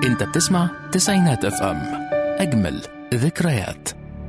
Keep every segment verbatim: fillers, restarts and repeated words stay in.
انت بتسمع تسعينات اف ام، اجمل ذكريات.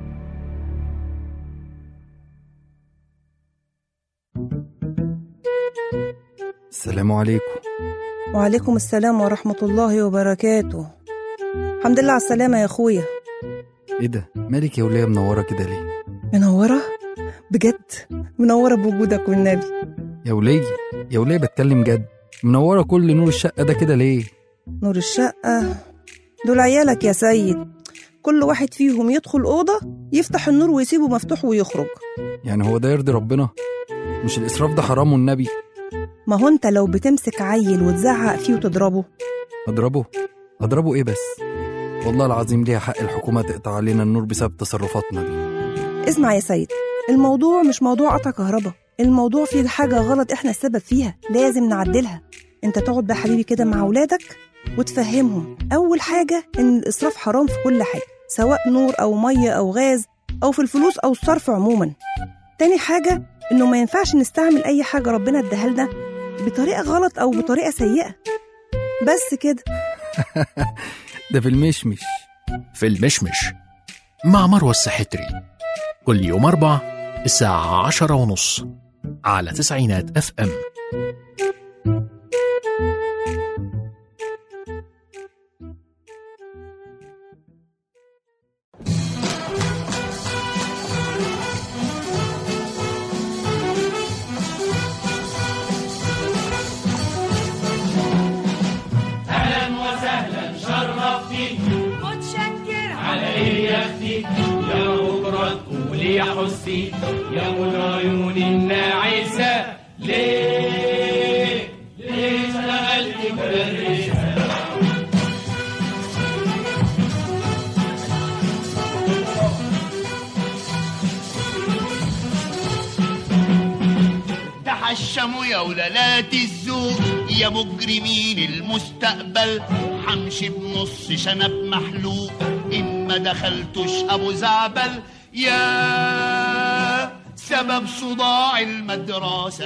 السلام عليكم. وعليكم السلام ورحمة الله وبركاته. الحمد لله على السلامة يا أخويا. ايه ده؟ مالك يا ولية منورة كده ليه؟ منورة؟ بجد منورة بوجودك والنبي. يا ولية يا ولية بتكلم جد، منورة كل نور الشقة ده كده ليه؟ نور الشقة دول عيالك يا سيد، كل واحد فيهم يدخل أوضة يفتح النور ويسيبه مفتوح ويخرج. يعني هو ده يرضي ربنا؟ مش الإسراف ده حرام والنبي؟ ما هو انت لو بتمسك عيل وتزعق فيه وتضربه. أضربه؟ أضربه إيه بس؟ والله العظيم ليها حق الحكومة تقطع علينا النور بسبب تصرفاتنا دي. اسمع يا سيد، الموضوع مش موضوع قطع كهرباء، الموضوع فيه حاجة غلط احنا السبب فيها، لازم نعدلها. انت تقعد بقى حبيبي كده مع أولادك وتفهمهم أول حاجة إن الإسراف حرام في كل حاجة، سواء نور أو مية أو غاز أو في الفلوس أو الصرف عموما. تاني حاجة إنه ما ينفعش نستعمل أي حاجة ربنا اداها لنا بطريقة غلط أو بطريقة سيئة. بس كده. ده في المشمش. في المشمش مع مروة السحتري، كل يوم أربع الساعة عشرة ونص على تسعينات اف ام. يا حسي يا من عيون الناعسة، ليه ليه اشتغلت مدرسة؟ تحشموا يا ولالات الذوق يا مجرمين المستقبل، حمشي بنص شنب محلوق إن ما دخلتش أبو زعبل، يا سبب صداع المدرسة.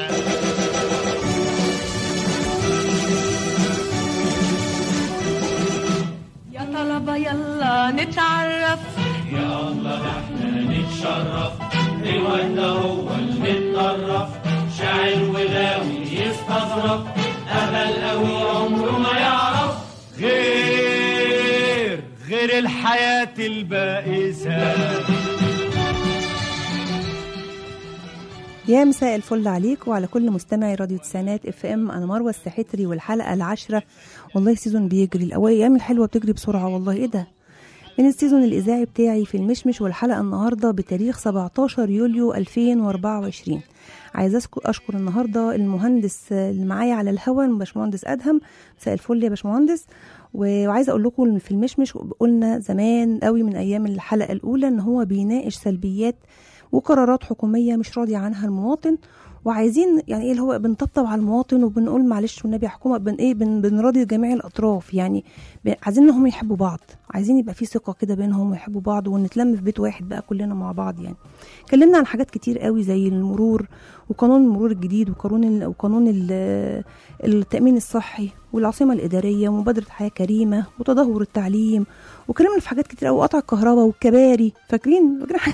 يا طلبة يلا نتعرف، يا الله ده احنا نتشرف، الواد ده هو المتطرف، شاعر وغاوي يستظرف، أهل قوي عمره ما يعرف غير غير الحياة البائسة. يا مساء الفل عليك وعلى كل مستمعي راديو تسعينات اف ام. انا مروه السحتري والحلقه العاشره. والله السيزون بيجري، الايام الحلوه بتجري بسرعه والله. ايه ده؟ من السيزون الاذاعي بتاعي في المشمش، والحلقه النهارده بتاريخ سبعتاشر يوليو ألفين وأربعة وعشرين. عايزه اشكر النهارده المهندس اللي معايا على الهوا، باشمهندس ادهم. مساء الفل يا باشمهندس. وعايزه اقول لكم في المشمش قلنا زمان قوي من ايام الحلقه الاولى ان هو بيناقش سلبيات وقرارات حكومية مش راضي عنها المواطن، وعايزين يعني ايه اللي هو بنطبطب على المواطن وبنقول معلش والنبي يا حكومة بن ايه بن بنراضي جميع الاطراف. يعني عايزين انهم يحبوا بعض، عايزين يبقى في ثقة كده بينهم ويحبوا بعض ونتلم في بيت واحد بقى كلنا مع بعض. يعني اتكلمنا عن حاجات كتير قوي زي المرور وقانون المرور الجديد وقانون وقانون التأمين الصحي والعاصمة الإدارية ومبادرة حياة كريمة وتدهور التعليم، وكلامنا في حاجات كتير قوي، قطع الكهرباء والكباري. فاكرين فاكرين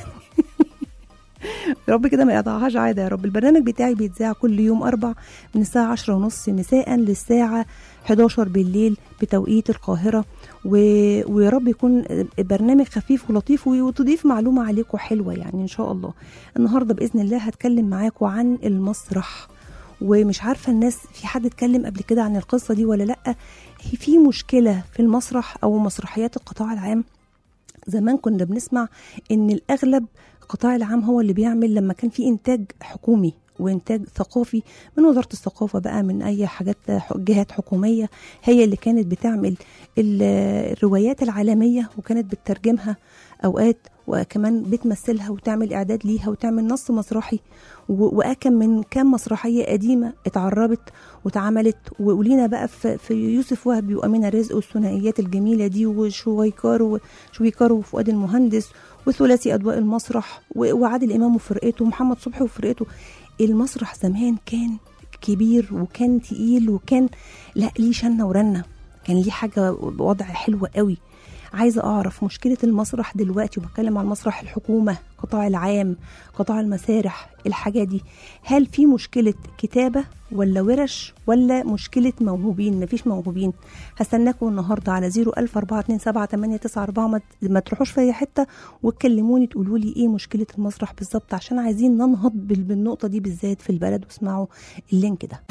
يا رب كده ما يقطعهاش عادة يا رب. البرنامج بتاعي بيتذاع كل يوم أربع من الساعة عشرة ونص مساء للساعة حداشر بالليل بتوقيت القاهرة، و... ويا رب يكون برنامج خفيف ولطيف وتضيف معلومة عليكم حلوة يعني إن شاء الله. النهاردة بإذن الله هتكلم معاكم عن المسرح، ومش عارفة الناس في حد اتكلم قبل كده عن القصة دي ولا لأ. في مشكلة في المسرح أو مسرحيات القطاع العام. زمان كنا بنسمع إن الأغلب القطاع العام هو اللي بيعمل، لما كان في إنتاج حكومي وإنتاج ثقافي من وزارة الثقافة بقى من أي حاجات جهات حكومية، هي اللي كانت بتعمل الروايات العالمية وكانت بتترجمها أوقات وكمان بتمثلها وتعمل إعداد ليها وتعمل نص مسرحي. وأكم من كام مسرحية قديمة اتعربت واتعملت، ولينا بقى في يوسف وهبي وأمينة رزق والثنائيات الجميلة دي وشويكار وشويكار وفؤاد المهندس وثلاثي أضواء المسرح وعادل إمام وفرقته ومحمد صبحي وفرقته. المسرح زمان كان كبير وكان تقيل وكان لا ليه شنة ورنة. كان ليه حاجة وضع حلوة قوي. عايزة أعرف مشكلة المسرح دلوقتي، وبتكلم عن مسرح الحكومة، قطاع العام، قطاع المسارح، الحاجة دي، هل في مشكلة كتابة ولا ورش ولا مشكلة موهوبين؟ مفيش موهوبين. هستناكم النهاردة على زيرو ألف أربعة اتنين سبعة تمانية تسعة أربعة، ما تروحوش في أي حتة وتكلموني تقولوا لي إيه مشكلة المسرح بالظبط، عشان عايزين ننهض بالنقطة دي بالذات في البلد. واسمعوا اللينك ده.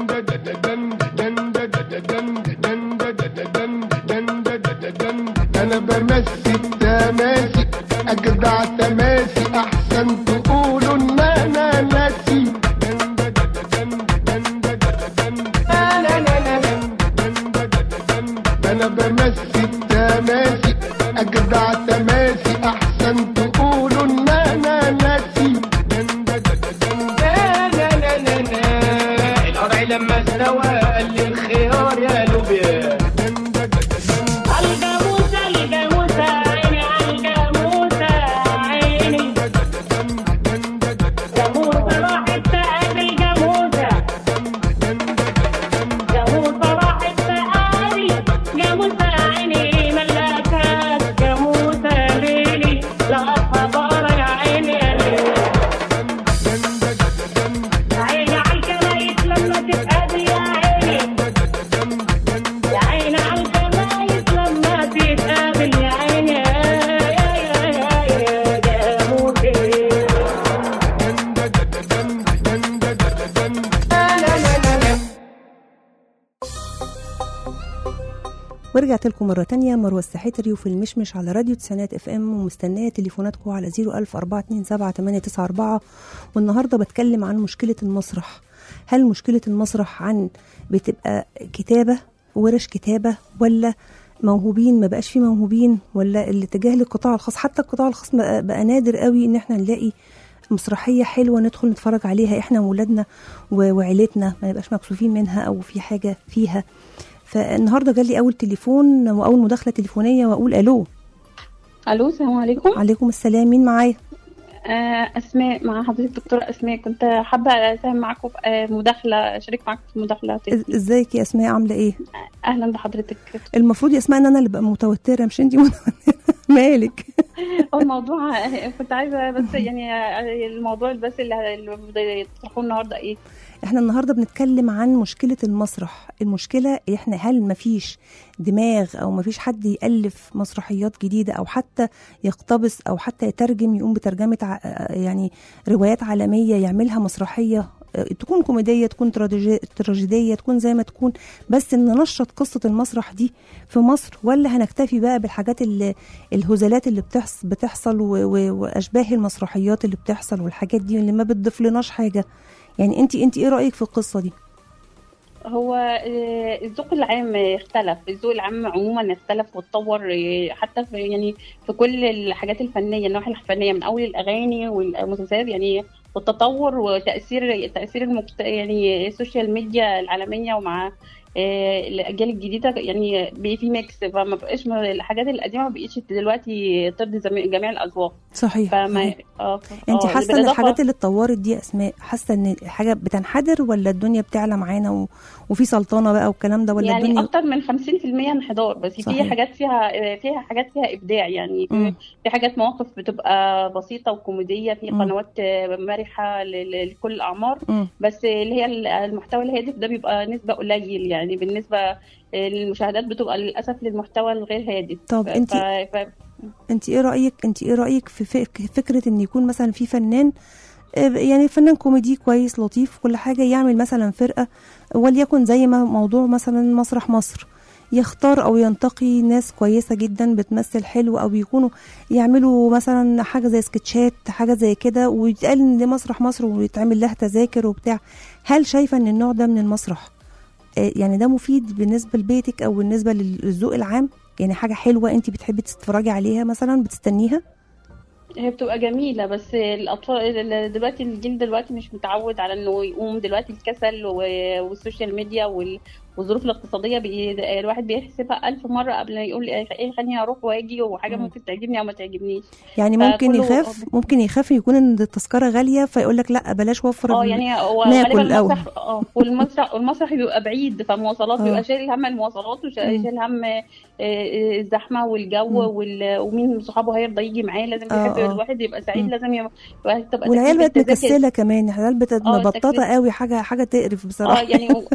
أنا بمسك تماسي أجدع تماسي، أحسن تقولوا إن أنا ناسي. أنا بمسك تماسي أجدع تماسي، أحسن تقولوا إن أنا ناسي. القرع لما استوى قال لي الخيار يا لوبيا. ورجعت لكم مرة تانية، مروة السحتري وفي المشمش على راديو تسعينات اف ام، ومستنية تليفوناتكم على زيرو ألف أربعة اتنين سبعة تمانية تسعة أربعة. والنهاردة بتكلم عن مشكلة المسرح. هل مشكلة المسرح عن بتبقى كتابة، ورش كتابة، ولا موهوبين ما بقاش فيه موهوبين، ولا الاتجاه للقطاع الخاص؟ حتى القطاع الخاص بقى نادر قوي ان احنا نلاقي مسرحية حلوة ندخل نتفرج عليها احنا وولادنا وعيلتنا، ما نبقاش مكسوفين منها او في حاجة فيها. فالنهارده جالي اول تليفون واول مداخله تليفونيه، واقول الو. الو، السلام عليكم. عليكم السلام، مين معايا؟ آه اسماء، مع حضرتك دكتوره اسماء. كنت حابه اساهم معاكم في مداخله، اشارك معاكم في مداخله. ازيك يا اسماء، عامله ايه؟ اهلا بحضرتك. المفروض يا اسماء ان انا اللي ببقى متوتره مش انتي متوتره. مالك؟ الموضوع كنت عايزه بس يعني الموضوع بس اللي تطرحوه النهارده ايه؟ احنا النهارده بنتكلم عن مشكله المسرح. المشكله احنا هل مفيش دماغ او مفيش حد يالف مسرحيات جديده، او حتى يقتبس، او حتى يترجم، يقوم بترجمه يعني روايات عالميه يعملها مسرحيه، تكون كوميديه، تكون تراجيديه، تكون زي ما تكون، بس ان ننشط قصه المسرح دي في مصر؟ ولا هنكتفي بقى بالحاجات اللي الهزلات اللي بتحصل بتحصل واشباه المسرحيات اللي بتحصل والحاجات دي اللي ما بتضيف لناش حاجه؟ يعني انت انت ايه رايك في القصه دي؟ هو الذوق العام اختلف، الذوق العام عموما اختلف واتطور، حتى في يعني في كل الحاجات الفنيه، النواحي الفنيه، من اول الاغاني والمسلسلات يعني، والتطور وتاثير تاثير المكت... يعني السوشيال ميديا العالميه ومع الاجيال الجديده، يعني في ميكس، فما بقاش الحاجات القديمه ما بقتش دلوقتي ترضي جميع الاذواق. صحيح. فما اه انت حاسه ان الحاجات اللي اتطورت دي اسماء، حاسه ان حاجه بتنحدر ولا الدنيا بتعلى معانا و... وفي سلطنه بقى والكلام ده، ولا يعني الدنيا اكتر من خمسين في المية انحدار؟ بس صحيح. في حاجات فيها فيها حاجات فيها ابداع، يعني م. في حاجات مواقف بتبقى بسيطه وكوميديه، في م. قنوات مرحه لكل الاعمار، م. بس اللي هي المحتوى الهادف ده بيبقى نسبه قليل، يعني بالنسبه للمشاهدات بتبقى للاسف للمحتوى الغير هادف. طب انت ف... ف... انت ايه رايك انت ايه رايك في فكره ان يكون مثلا في فنان، يعني فنان كوميدي كويس لطيف كل حاجه، يعمل مثلا فرقه، وليكن زي ما موضوع مثلا مسرح مصر، يختار او ينتقي ناس كويسه جدا بتمثل حلو، او يكونوا يعملوا مثلا حاجه زي سكتشات، حاجه زي كده، ويتقال ان ده مسرح مصر ويتعمل لها تذاكر وبتاع. هل شايفه ان النوع ده من المسرح يعني ده مفيد بالنسبه لبيتك او بالنسبه للذوق العام؟ يعني حاجه حلوه انت بتحبي تتفرجي عليها مثلا، بتستنيها؟ هي بتبقى جميلة، بس الأطفال دلوقتي، الجيل دلوقتي مش متعود على إنه يقوم دلوقتي، الكسل والسوشيال ميديا والظروف الاقتصاديه بي... الواحد بيحسبها ألف مره قبل ما يقول ايه خليني اروح واجي، وحاجه مم. ممكن تعجبني او ما تعجبنيش. يعني ممكن فكله- يخاف ممكن يخاف يكون ان التذكره غاليه فيقول لك لا بلاش وفر اه ال- يعني هو ناكل غالبا الأول. المسرح اه والمسرح والمسرح بيبقى بعيد، فمواصلات آه. بيبقى شايل هم المواصلات مم. وشايل هم آه، آه، الزحمه والجو مم. وال- ومين صحابه هيرضى يجي معاه. لازم آه، بيحب آه. الواحد يبقى سعيد، مم. لازم يبقى تبقى والعيال تكلفة بقت التذاكر- مكسله كمان، العيال بقت مبططه التكلفة- قوي، حاجه حاجه تقرف اه بصراحه. يعني و-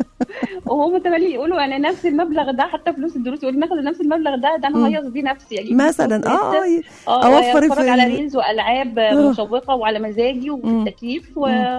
وهم تملي يقولوا يعني نفس المبلغ ده، حتى فلوس الدروس يقول ناخد نفس المبلغ ده ده مم. انا هيص بيه نفسي اجيب مثلا فلوس اه لسه. آه، اه اوفر واتفرج في على ال- ريلز والعاب آه. مشوقه وعلى مزاجي وفي مم. التكييف و... مم.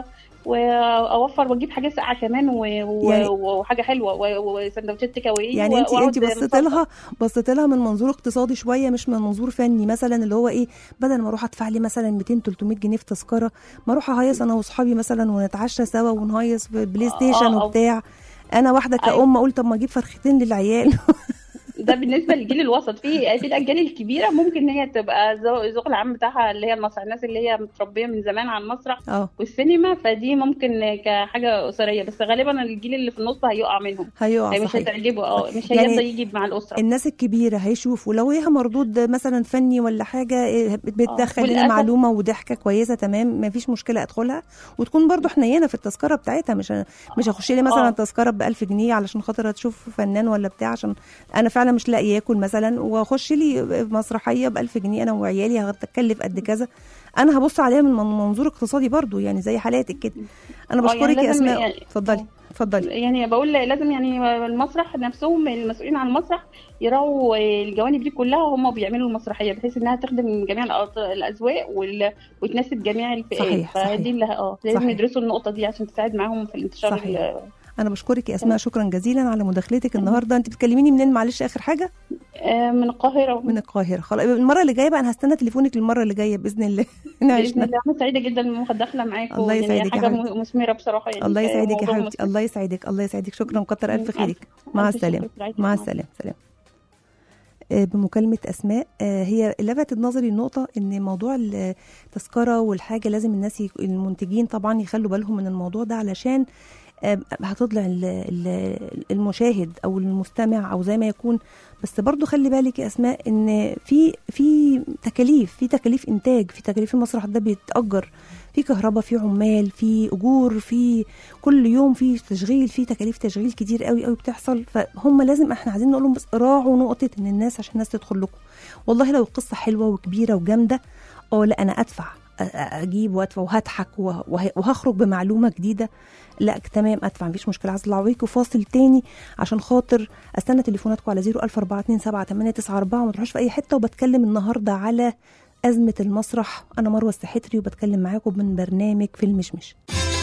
واوفر واجيب حاجه ساقعه كمان و... و... يعني- وحاجه حلوه و... وسندوتشات تيك اواي يعني انت وأقعد انت بصيت مبسوطة. لها بصيت لها من منظور اقتصادي شويه، مش من منظور فني. مثلا اللي هو ايه، بدل ما اروح ادفع لي مثلا مئتين تلتمية جنيه في تذكره، ما اروح اهيص انا واصحابي مثلا ونتعشى سوا ونهيص في بلاي ستيشن آه، آه. وبتاع. انا واحده أيوة. كأم اقول طب ما اجيب فرختين للعيال. ده بالنسبه للجيل الوسط. في في الاجيال الكبيره ممكن هي تبقى ذو- الذوق العام بتاعها اللي هي المسرح، الناس اللي هي متربيه من زمان على المسرح اه والسينما، فدي ممكن كحاجه اسريه. بس غالبا الجيل اللي في النص هيقع منهم، هيقع يعني مش صحيح. هتعجبه، اه مش يعني هيرضى يجي مع الاسره. الناس الكبيره هيشوفوا لو ليها مردود مثلا فني ولا حاجه إيه، بتدخل لنا والأسف- معلومه وضحكه كويسه، تمام ما فيش مشكله ادخلها، وتكون برضو حنينه في التذكره بتاعتها. مش مش هخش لي مثلا آه. تذكره ب ألف جنيه علشان خاطر اشوف فنان ولا بتاع، عشان انا فعلا مش لاقي اكل مثلا، واخش لي مسرحيه ب ألف جنيه انا وعيالي هتكلف قد كذا. انا هبص عليها من منظور اقتصادي برضو، يعني زي حالاتك كده. انا آه، يعني بشكرك يا لازم اسماء، يعني- اتفضلي اتفضلي. يعني بقول لازم يعني المسرح نفسهم، المسؤولين عن المسرح يراعوا الجوانب دي كلها هم بيعملوا المسرحيه، بحيث انها تخدم جميع الأط- الاذواق وال... وتناسب جميع الفئات. صحيح، صحيح. فدي اللي اه لازم صحيح. يدرسوا النقطه دي عشان تساعد معاهم في الانتشار. صحيح. ال- انا بشكرك يا اسماء، شكرا جزيلا على مداخلتك النهارده. انت بتكلميني منين معلش اخر حاجه؟ آه، من القاهره. من القاهره. خلاص المره اللي جايه بقى انا هستنى تليفونك المره اللي جايه باذن الله. باذن نعيشنا. الله انا سعيده جدا بالمداخله معاكم. الله يعني يسعدك يا حاجه حبيبتي. مثمره بصراحه يعني. الله يسعدك يا موضوع حبيبتي، مثمر. الله يسعدك الله يسعدك. شكرا وكتر الف ألف- خيرك. مع ألف السلامه. شكر. رعاية مع الله. السلامه. سلام. آه، بمكالمة أسماء، آه، هي لفتت نظري النقطة إن موضوع التذكرة والحاجة لازم الناس يك- المنتجين طبعا يخلوا بالهم من الموضوع ده، علشان آه، هتطلع ال- ال- المشاهد أو المستمع أو زي ما يكون. بس برضو خلي بالك يا أسماء إن في في تكاليف في تكاليف إنتاج، في تكاليف المسرح ده بيتأجر، في كهرباء، في عمال، في أجور، في كل يوم في تشغيل، في تكاليف تشغيل كتير قوي قوي بتحصل. فهم لازم احنا عايزين نقول لهم بس راعوا نقطة ان الناس، عشان الناس تدخل لكم. والله لو القصة حلوة وكبيرة وجامدة، اه لا انا ادفع، أ- أ- اجيب وادفع وهضحك وه- وه- وهخرج بمعلومة جديدة. لا تمام ادفع مفيش مشكلة. عايز اطلع بيكم فاصل تاني عشان خاطر استنى تليفوناتكم على صفر ألف أربعة اتنين سبعة تمانية تسعة أربعة، وما تروحوش في اي حتة. وبتكلم النهاردة على أزمة المسرح. أنا مروة السحتري وبتكلم معاكم من برنامج في المشمش.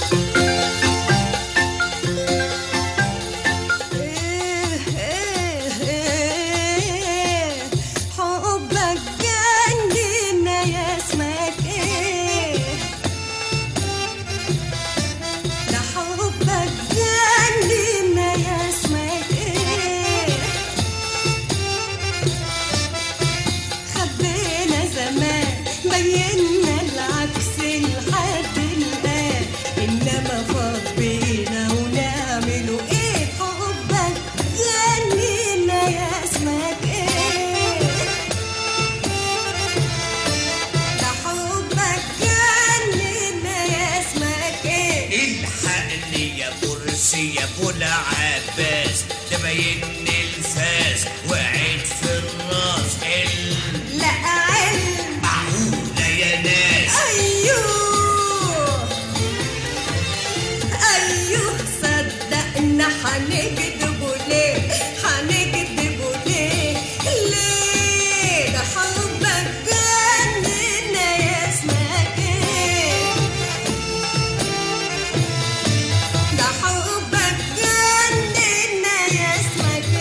حبك جننا يا اسمك ايه، ده حبك جننا يا اسمك ايه، خبينا زمان بينا العكس لحد الآن، إنما فاض بينا ونعمله إيه، حبك جننا يا اسمك إيه، ده حبك جننا يا اسمك إيه. الحقني يا مرسي يا ابو العباس، ده باين الفاس وقعت في الراس ال- لا علم معقولة يا ناس. أيوه أيوه صدقنا هنكدبوا ليه، هنكدبوا ليه ليه، ده حبك جننا يا اسمك إيه، ده حبك جننا يا اسمك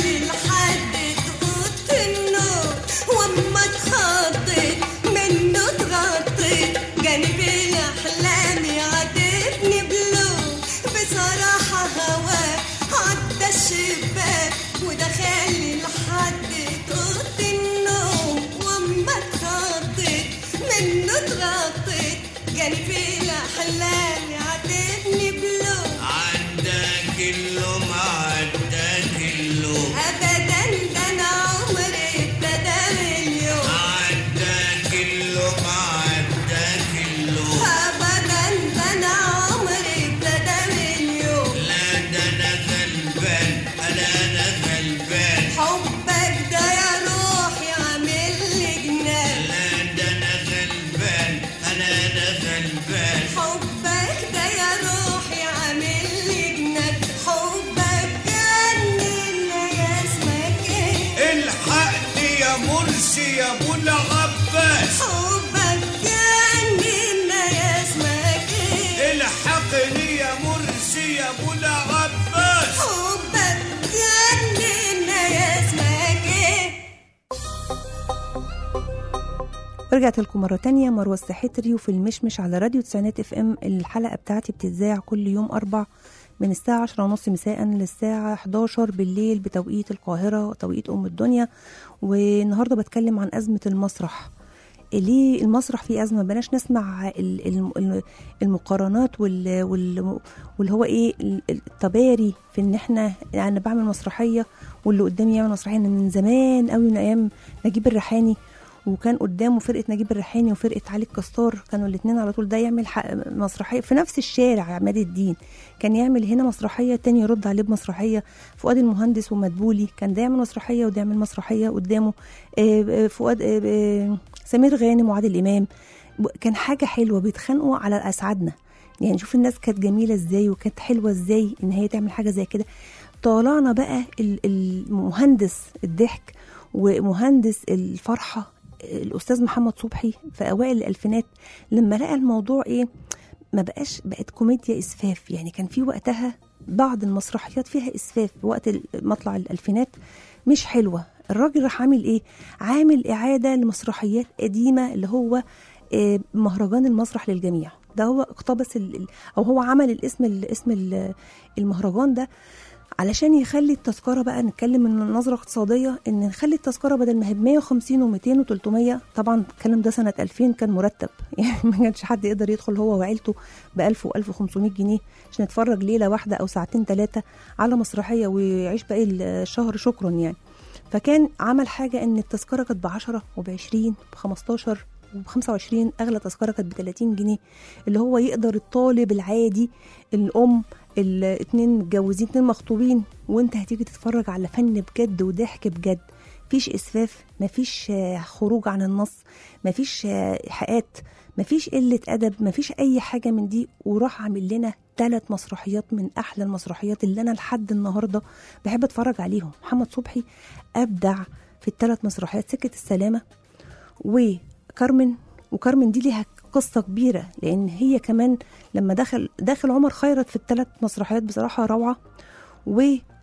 دخلي لحد اوضه النوم، واما اتخضيت منه اتغطيت، جانبي الاحلام يعاتبني بلوم، بصراحه هواه عدى الشباك ودخلي لحد اوضه النوم، واما اتخضيت منه اتغطيت، جانبي الاحلام يعاتبني بلوم. عندك اللوم عندك اللوم ابدا ده انا عمري ابتدى من اليوم، عندك اللوم عندك اللوم ابدا ده انا عمري ابتدى من اليوم. لا ده انا غلبان انا انا غلبان حبك ده يا روحي عامل لي جنان، لا ده انا غلبان انا انا غلبان حبك ده يا روحي عامل لي جنان، حبك جنن يا اسمك ايه، الحقني يا مرسي يا ابو العباس حبك جنن يا اسمك ايه، الحقني يا مرسي يا ابو العباس حبك جنن يا اسمك ايه. رجعت لكم مرة تانية، مروة السحتري وفي المشمش على راديو تسعينات اف ام. الحلقة بتاعتي بتتذاع كل يوم أربع من الساعة عشرة ونص مساء للساعة حداشر بالليل بتوقيت القاهرة وتوقيت أم الدنيا. والنهاردة بتكلم عن أزمة المسرح. ليه المسرح فيه أزمة؟ بلاش نسمع ال- ال- المقارنات وال- وال- واللي هو إيه التباري في إن إحنا أنا بعمل مسرحية واللي قدامي يعمل مسرحية. من زمان قوي من أيام نجيب الريحاني، وكان قدامه فرقة نجيب الريحاني وفرقة علي الكستار، كانوا الاثنين على طول، ده يعمل مسرحية في نفس الشارع عماد الدين، كان يعمل هنا مسرحية تاني يرد عليه بمسرحية. فؤاد المهندس ومدبولي كان ده يعمل مسرحية وده يعمل مسرحية قدامه. فؤاد سمير غانم وعادل إمام، كان حاجة حلوة، بيتخانقوا على أسعادنا. يعني شوف الناس كانت جميلة ازاي وكانت حلوة ازاي ان هي تعمل حاجة زي كده. طالعنا بقى المهندس الضحك ومهندس الفرحة الأستاذ محمد صبحي في أوائل الألفينات، لما لقى الموضوع إيه ما بقاش بقت كوميديا إسفاف. يعني كان في وقتها بعض المسرحيات فيها إسفاف وقت مطلع الألفينات مش حلوة. الراجل راح عامل إيه؟ عامل إعادة لمسرحيات قديمة اللي هو مهرجان المسرح للجميع. ده هو اقتبس أو هو عمل الاسم الاسم المهرجان ده علشان يخلي التذكرة بقى، نتكلم من نظرة اقتصادية، ان نخلي التذكرة بدل ما هي مية وخمسين ومئتين وتلتمية، طبعا الكلام ده سنة ألفين كان مرتب، يعني ما كانش حد يقدر يدخل هو وعيلته بألف وألف وخمسمائة جنيه عشان يتفرج ليلة واحدة أو ساعتين ثلاثة على مسرحية ويعيش باقي الشهر شكرا يعني. فكان عمل حاجة ان التذكرة كانت بعشرة وبعشرين بخمستاشر وبخمسة وعشرين، أغلى تذكرة كانت بثلاثين جنيه، اللي هو يقدر الطالب العادي، الأم، الاتنين متجوزين، اتنين مخطوبين، وانت هتيجي تتفرج على فن بجد وضحك بجد. مفيش إسفاف، مفيش خروج عن النص، مفيش حقات، مفيش قلة أدب، مفيش أي حاجة من دي. وراح عامل لنا ثلاث مسرحيات من أحلى المسرحيات اللي أنا لحد النهاردة بحب أتفرج عليهم. محمد صبحي أبدع في الثلاث مسرحيات، سكة السلامة وكارمن. وكارمن دي ليها قصة كبيرة، لأن هي كمان لما دخل داخل عمر خيرت في الثلاث مسرحيات بصراحة روعة. و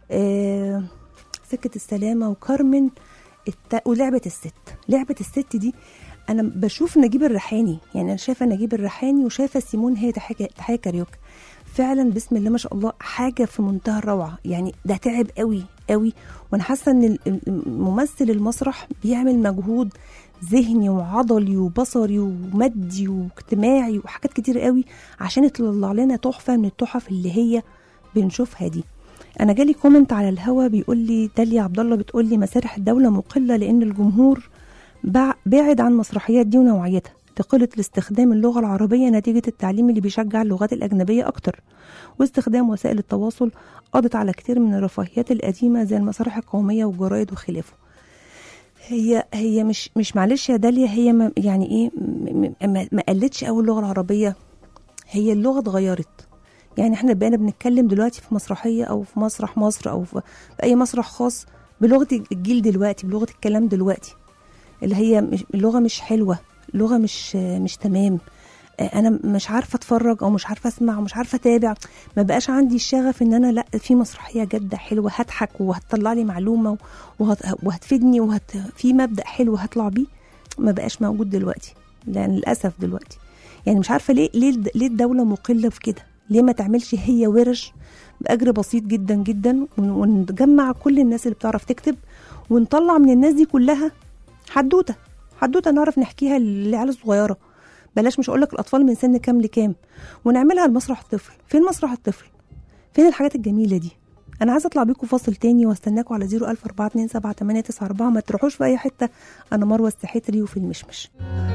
سكة السلامة وكارمن الت... ولعبة الست. لعبة الست دي أنا بشوف نجيب الريحاني، يعني أنا شايفة نجيب الريحاني وشايفة سيمون هي تحية كاريوكا، فعلا بسم الله ما شاء الله حاجة في منتهى الروعة. يعني ده تعب قوي قوي، وأنا حاسة أن الممثل المسرح بيعمل مجهود ذهني وعضلي وبصري ومادي واجتماعي وحاجات كتير قوي عشان يطلع لنا تحفة من التحف اللي هي بنشوفها دي. انا جالي كومنت على الهوا بيقول لي داليا عبد الله بتقول لي مسارح الدولة مقلة لان الجمهور بعد عن مسرحيات دي ونوعيتها، تقلة لاستخدام اللغة العربية نتيجة التعليم اللي بيشجع اللغات الأجنبية أكتر، واستخدام وسائل التواصل قضت على كتير من الرفاهيات القديمة زي المسارح القومية والجرايد وخلافه. هي هي مش مش معلش يا داليا، هي ما يعني ايه ما, ما قلتش قوي اللغه العربيه، هي اللغه اتغيرت. يعني احنا بقينا بنتكلم دلوقتي في مسرحيه او في مسرح مصر او في اي مسرح خاص بلغه الجيل دلوقتي، بلغه الكلام دلوقتي، اللي هي مش اللغه مش حلوه، اللغه مش مش تمام. انا مش عارفه اتفرج او مش عارفه اسمع او مش عارفه اتابع، ما بقاش عندي الشغف ان انا لا في مسرحيه جاده حلوه هضحك وهتطلع لي معلومه وهت... وهتفيدني وهت... في مبدا حلو هطلع بيه، ما بقاش موجود دلوقتي، لان للاسف دلوقتي يعني مش عارفه ليه ليه ليه الدوله مقله في كده، ليه ما تعملش هي ورش باجر بسيط جدا جدا ونجمع كل الناس اللي بتعرف تكتب ونطلع من الناس دي كلها حدوته حدوته نعرف نحكيها للعيال الصغيره، بلاش مش هقول لك الاطفال من سن كام لكام، ونعملها لمسرح الطفل. فين مسرح الطفل؟ فين الحاجات الجميله دي؟ انا عايزه اطلع بيكم فاصل تاني واستناكم على صفر ألف أربعة اتنين سبعة تمانية تسعة أربعة، ما تروحوش في اي حته. انا مروه السحتري وفي المشمش.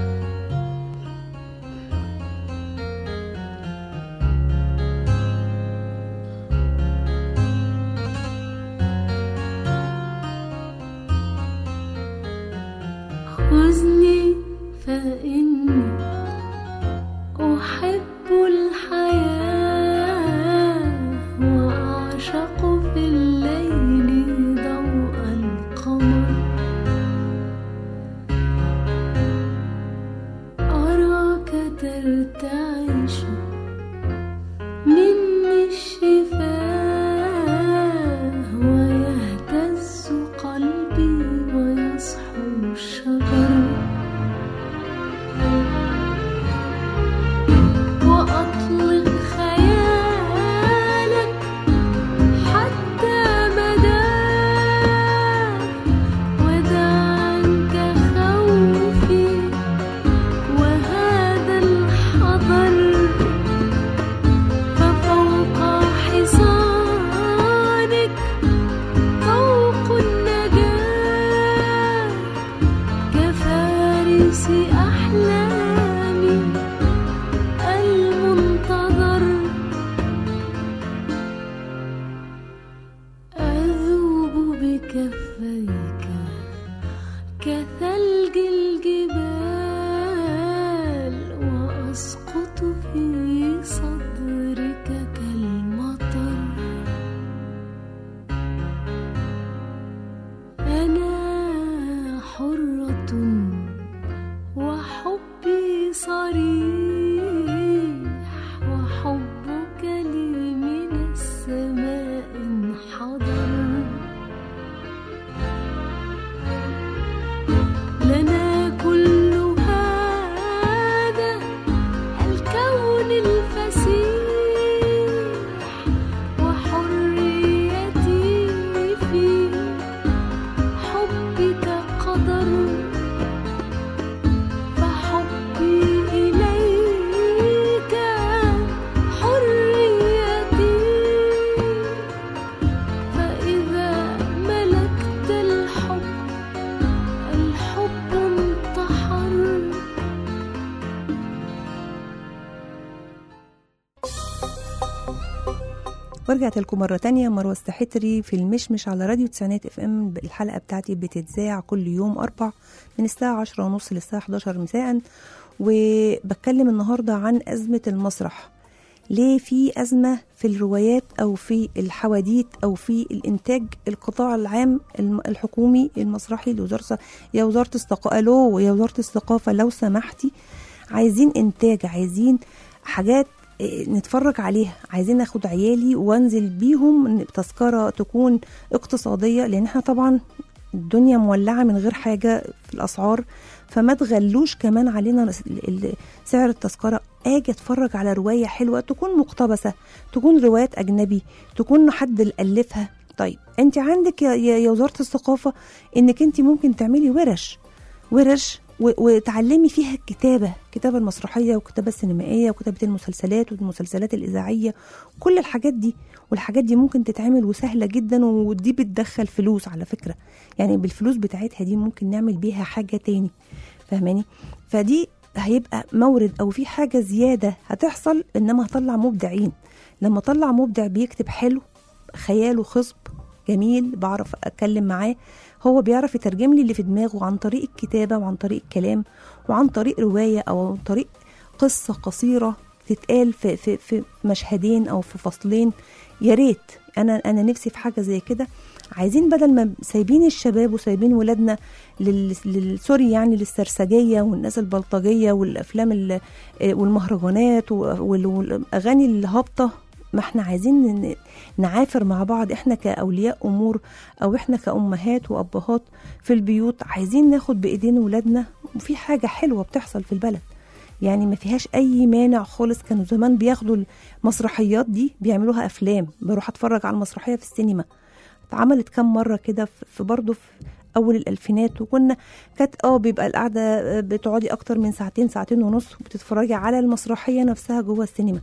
خذني فإني أحب الحياة وأعشق في الليل ضوء القمر، أراك ترتعش مني الشفاه ويهتز قلبي ويصحو الشجر، وأطلق خيالك حتى مداه، ودع عنك خوفي وهذا الحذر، ففوق حصانك طوق النجاة كفارس أحلامي المنتظر، أذوب بكفيك كثلج الجبال وأسقط في صدرك كالمطر، أنا حرة وحبي صريح، وحبك لي من السماء انحدر، لنا كل هذا الكون الفسيح، وحريتي في حبك قدر، فحبي إليك حريتي، فإذا ملكت الحب الحب انتحر. ورجعت لكم مرة تانية، مروة السحتري في المشمش على راديو تسعينات اف ام. الحلقة بتاعتي بتتذاع كل يوم أربع من الساعة عشرة ونص للساعة حداشر مساء، وبتكلم النهاردة عن أزمة المسرح. ليه في أزمة في الروايات أو في الحواديت أو في الإنتاج القطاع العام الحكومي المسرحي لوزارة يا وزارة الثقافة لو يا وزارة الثقافة لو سمحتي، عايزين إنتاج، عايزين حاجات نتفرج عليها، عايزين ناخد عيالي وانزل بيهم تذكرة تكون اقتصادية، لان احنا طبعا الدنيا مولعة من غير حاجة في الاسعار، فما تغلوش كمان علينا سعر التذكرة. اجي اتفرج على رواية حلوة تكون مقتبسة، تكون روايات اجنبي، تكون حد اللي الفها. طيب انت عندك يا وزارة الثقافة انك انت ممكن تعملي ورش ورش وتعلمي فيها الكتابة، الكتابة المسرحية والكتابة السينمائية وكتابة المسلسلات والمسلسلات الإذاعية، كل الحاجات دي. والحاجات دي ممكن تتعمل وسهلة جدا، ودي بتدخل فلوس على فكرة، يعني بالفلوس بتاعتها دي ممكن نعمل بيها حاجة تاني، فاهماني؟ فدي هيبقى مورد أو في حاجة زيادة هتحصل، إنما هطلع مبدعين. لما طلع مبدع بيكتب حلو، خياله خصب جميل، بعرف أتكلم معاه، هو بيعرف يترجم لي اللي في دماغه عن طريق الكتابة وعن طريق الكلام وعن طريق رواية أو عن طريق قصة قصيرة تتقال في, في, في مشهدين أو في فصلين. يا ريت أنا أنا نفسي في حاجة زي كده، عايزين بدل ما سايبين الشباب وسايبين ولادنا لل... لل... سوري يعني للسرسجيه والناس البلطجيه والافلام ال... والمهرجانات وال... والاغاني الهابطه، ما احنا عايزين نعافر مع بعض، احنا كأولياء امور او احنا كأمهات وابهات في البيوت عايزين ناخد بايدين ولادنا. وفي حاجه حلوه بتحصل في البلد يعني ما فيهاش اي مانع خالص. كانوا زمان بياخدوا المسرحيات دي بيعملوها افلام، بروح اتفرج على المسرحيه في السينما، اتعملت كام مره كده في برضه في اول الالفينات، وكنا كانت اه بيبقى القعده بتقعدي اكتر من ساعتين ساعتين ونص وبتتفرجي على المسرحيه نفسها جوه السينما.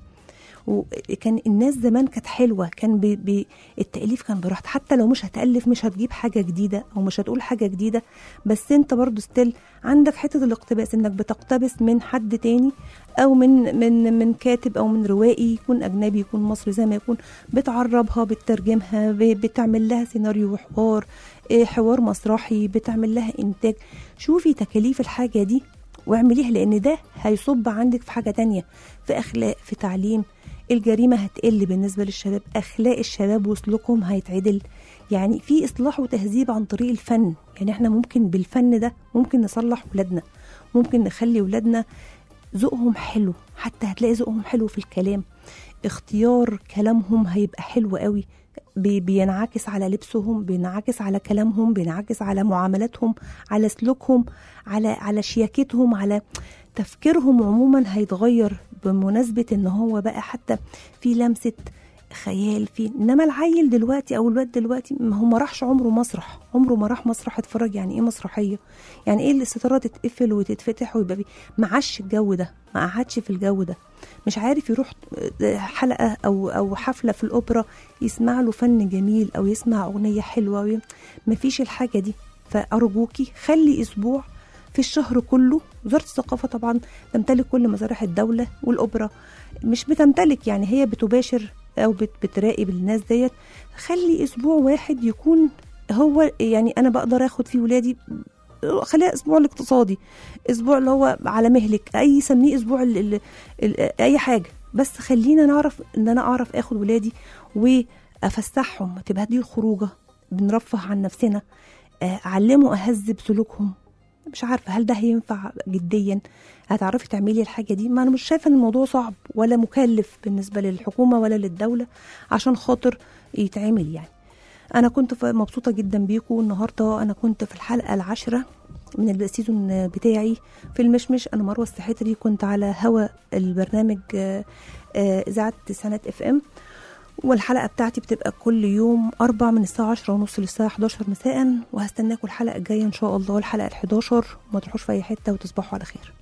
وكان الناس زمان كانت حلوه، كان بي بي التاليف كان براحتك، حتى لو مش هتالف مش هتجيب حاجه جديده او مش هتقول حاجه جديده، بس انت برضو ستيل عندك حته الاقتباس، انك بتقتبس من حد تاني او من من من كاتب او من روائي، يكون اجنبي يكون مصري زي ما يكون، بتعربها بتترجمها بتعمل لها سيناريو وحوار حوار مسرحي، بتعمل لها انتاج. شوفي تكاليف الحاجه دي واعمليها، لان ده هيصب عندك في حاجه تانية، في اخلاق، في تعليم. الجريمة هتقل بالنسبة للشباب، أخلاق الشباب وسلوكهم هيتعدل، يعني في إصلاح وتهذيب عن طريق الفن. يعني احنا ممكن بالفن ده ممكن نصلح ولادنا، ممكن نخلي ولادنا ذوقهم حلو، حتى هتلاقي ذوقهم حلو في الكلام، اختيار كلامهم هيبقى حلو قوي، بينعكس على لبسهم، بينعكس على كلامهم، بينعكس على معاملاتهم، على سلوكهم، على على شياكتهم، على تفكيرهم عموما هيتغير بمناسبة ان هو بقى حتى في لمسة خيال فيه. انما العيل دلوقتي او الواد دلوقتي ما هو ما راحش عمره مسرح، عمره ما راح مسرح اتفرج يعني ايه مسرحية، يعني ايه الستارة تتقفل وتتفتح ويبقى بيه، ما عاش الجو ده، ما قعدش في الجو ده، مش عارف يروح حلقة او او حفلة في الاوبرا يسمع له فن جميل او يسمع اغنية حلوة، ما فيش الحاجة دي. فارجوكي خلي اسبوع في الشهر كله. وزارة الثقافة طبعا تمتلك كل مسارح الدولة، والأوبرا مش بتمتلك، يعني هي بتباشر أو بتراقب الناس ديت. خلي أسبوع واحد يكون هو يعني أنا بقدر أخد فيه ولادي، خليها أسبوع الاقتصادي، أسبوع اللي هو على مهلك، أي سميه أسبوع ال ال ال أي حاجة، بس خلينا نعرف إن أنا أعرف أخد ولادي وأفسحهم، تبقى دي الخروجة، بنرفه عن نفسنا، أعلمه أهذب سلوكهم. مش عارفة هل ده هينفع جديا، هتعرفي تعملي الحاجة دي؟ ما أنا مش شايفة أن الموضوع صعب ولا مكلف بالنسبة للحكومة ولا للدولة عشان خاطر يتعمل. يعني أنا كنت مبسوطة جدا بيكم النهاردة، أنا كنت في الحلقة العاشرة من السيزون بتاعي في المشمش. أنا مروة السحتري، كنت على هوا البرنامج إذاعة تسعينات اف ام، والحلقة بتاعتي بتبقى كل يوم أربع من الساعة عشرة ونص للساعة حداشر مساء، وهستناكم الحلقة الجاية إن شاء الله، الحلقة الحداشر. وما تروحوش في أي حتة، وتصبحوا على خير.